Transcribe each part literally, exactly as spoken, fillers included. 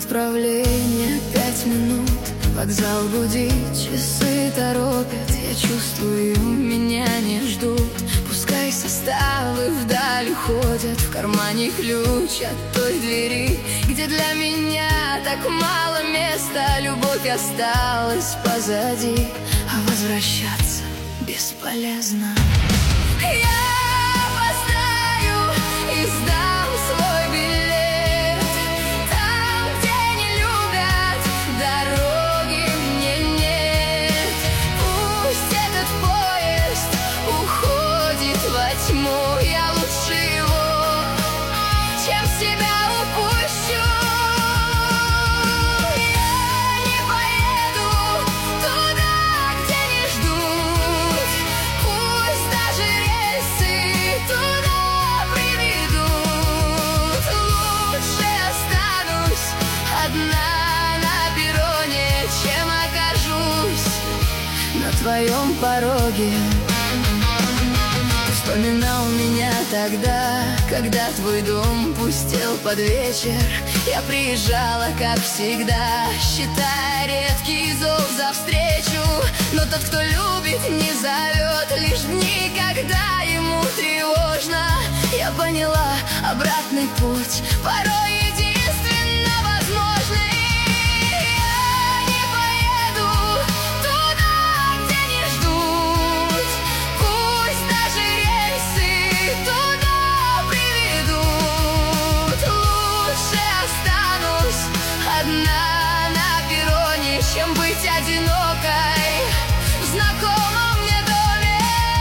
отправления пять минут. Вокзал гудит, часы торопят. Я чувствую, меня не ждут. Пускай составы вдаль уходят. В кармане ключ от той двери, где для меня так мало места. Любовь осталась позади, а возвращаться бесполезно. Я опоздаю и сдам свой билет. Там, где не любят, дороги мне нет. Пусть этот поезд уходит во тьму. Я лучше его, чем себя упущу. Я не поеду туда, где не ждут. Пусть даже рельсы туда приведут. Лучше останусь одна на перроне, чем окажусь на твоем пороге. Вспоминал меня тогда, когда твой дом пустел под вечер. Я приезжала, как всегда, считая редкий зов за встречу. Но тот, кто любит, не зовет лишь дни, когда ему тревожно. Я поняла, обратный путь порой единственно возможный. Я не поеду туда, где не ждут. Пусть даже рельсы туда приведут. Лучше останусь одна на перроне, чем быть одинокой в знакомом мне доме.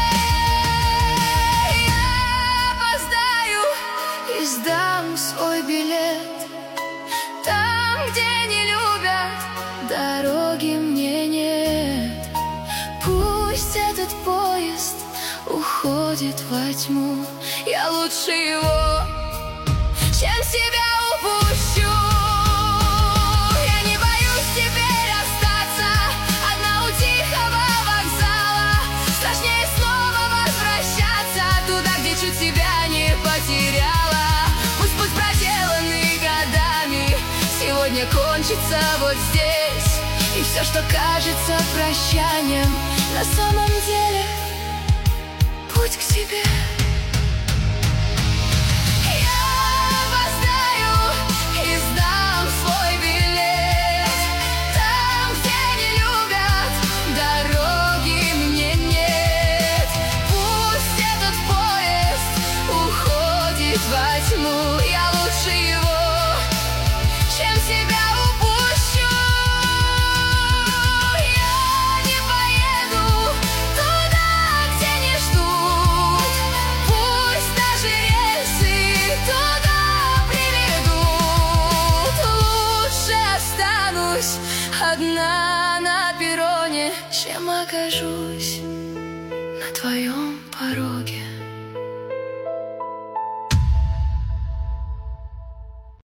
Я опоздаю и сдам свой билет. Там, где не любят, дороги мне нет. Пусть этот поезд уходит во тьму. Я лучше его, чем себя упущу. Я не боюсь теперь остаться одна у тихого вокзала. Страшнее снова возвращаться туда, где чуть себя не потеряла. Пусть путь, проделанный годами, сегодня кончится вот здесь. И все, что кажется прощанием, на самом деле путь к себе. Я опоздаю и сдам свой билет. Там, где не любят, дороги мне нет. Пусть этот поезд уходит во тьму. Я лучше его, чем себя упущу. Я не поеду туда, где не ждут. Пусть даже рельсы туда приведут. Лучше останусь одна на перроне, чем окажусь на твоем пороге.